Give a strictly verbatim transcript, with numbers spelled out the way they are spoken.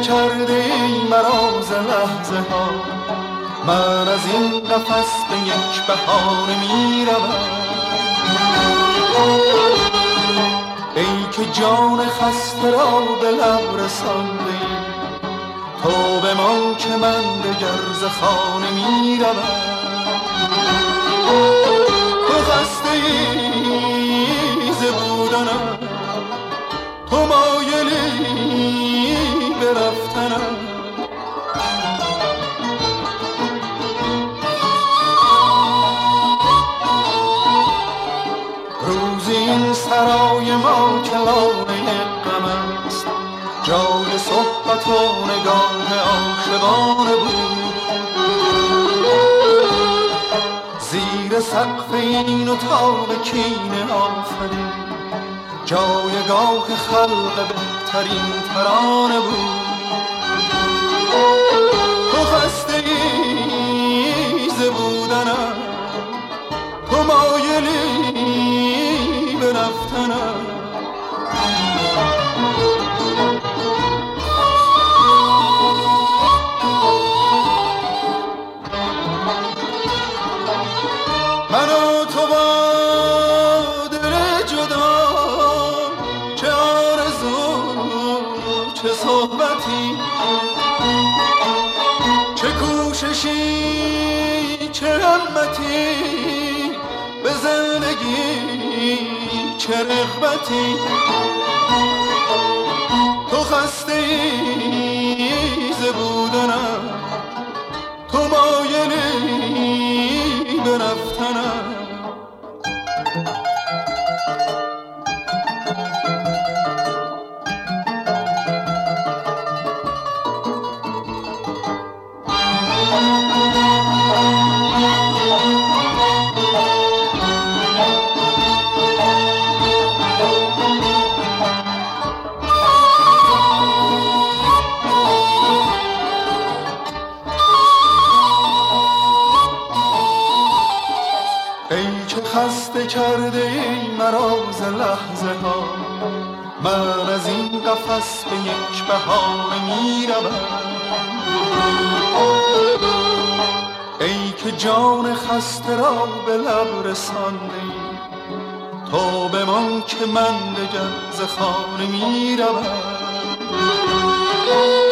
کرده ای مرا ز لحظه ها، من از این قفس به یک بهانه می روم. ای که جان خسته را به لب رسانده ای، تو بمان که من دگر ز خانه می روم. تو خسته ای ز بودنم، تو مایلی به رفتنم. روزی این سرای ما کلانه غم است، جای صحبت و نگاه عاشقانه بود. زیر سقف این اتاق کینه آفرین، جایگاه خلق بهترین ترانه بود. تو خسته ای ز بودنم، تو مایلی به رفتنم. من و تو با دل جدا، چه آرزو چه صحبتی، چه کوششی چه همتی، به زندگی چه رغبتی. تو خسته ای ز بودنم، تو مایلی به رفتنم. خسته کرده ای مرا ز لحظه ها، من از این قفس به یک بهانه می روم. ای که جان خسته را به لب رسانده ای، تو بمان که من دگر ز خانه می روم.